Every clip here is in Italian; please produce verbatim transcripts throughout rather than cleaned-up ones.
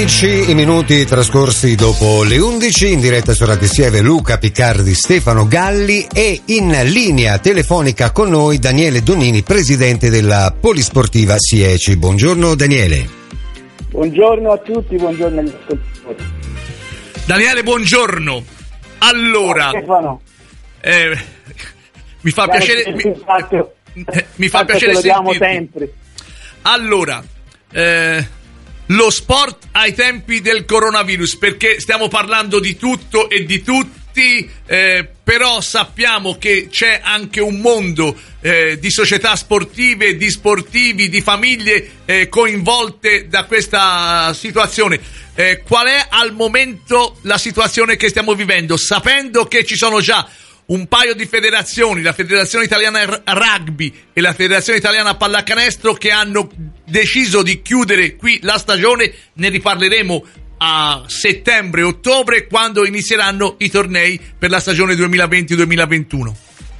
undici i minuti trascorsi dopo le undici, in diretta su Radio Sieve Luca Piccardi, Stefano Galli, e in linea telefonica con noi Daniele Donnini, presidente della Polisportiva Sieci. Buongiorno Daniele. Buongiorno a tutti, buongiorno agli ascoltatori. Daniele, buongiorno. Allora, Stefano. Eh, mi fa Dai, piacere mi, fatto, eh, mi fa piacere lo diamo sentirti. sempre. Allora, eh, lo sport ai tempi del coronavirus, perché stiamo parlando di tutto e di tutti, eh, però sappiamo che c'è anche un mondo eh, di società sportive, di sportivi, di famiglie eh, coinvolte da questa situazione. Eh, qual è al momento la situazione che stiamo vivendo, sapendo che ci sono già un paio di federazioni, la Federazione Italiana Rugby e la Federazione Italiana Pallacanestro, che hanno deciso di chiudere qui la stagione? Ne riparleremo a settembre-ottobre, quando inizieranno i tornei per la stagione duemilaventi duemilaventuno.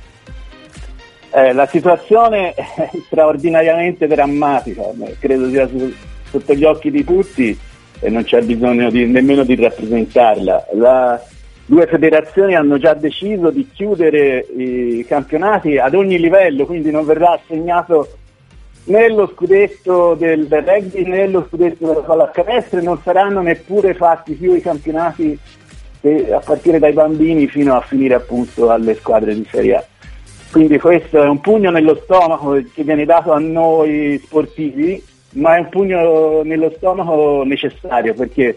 Eh, la situazione è straordinariamente drammatica, credo sia su, sotto gli occhi di tutti e non c'è bisogno di, nemmeno di rappresentarla. La Due federazioni hanno già deciso di chiudere i campionati ad ogni livello, quindi non verrà assegnato né lo scudetto del rugby né lo scudetto della pallacanestro, e non saranno neppure fatti più i campionati eh, a partire dai bambini fino a finire appunto alle squadre di Serie A. Quindi questo è un pugno nello stomaco che viene dato a noi sportivi, ma è un pugno nello stomaco necessario, perché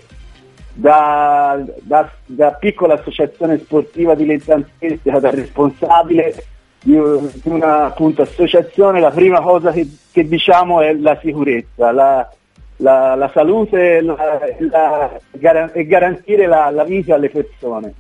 Da, da, da piccola associazione sportiva dilettantistica, da responsabile di, di una appunto associazione, la prima cosa che, che diciamo è la sicurezza, la, la, la salute la, la, gar- e garantire la, la vita alle persone.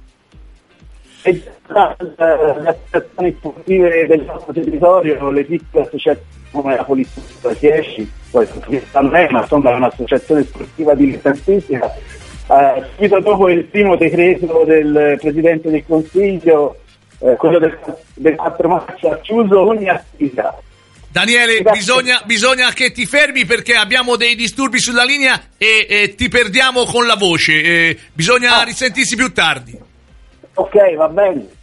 E la, la, le associazioni sportive del nostro territorio, le piccole associazioni come la Polisportiva Sieci, poi non è, ma insomma è un'associazione sportiva dilettantistica. Uh, subito dopo il primo decreto del Presidente del Consiglio, eh, quello del, del quattro marzo, ha chiuso ogni attività. Daniele, bisogna, bisogna che ti fermi, perché abbiamo dei disturbi sulla linea e, e ti perdiamo con la voce, eh, bisogna ah. risentirsi più tardi. Ok, va bene.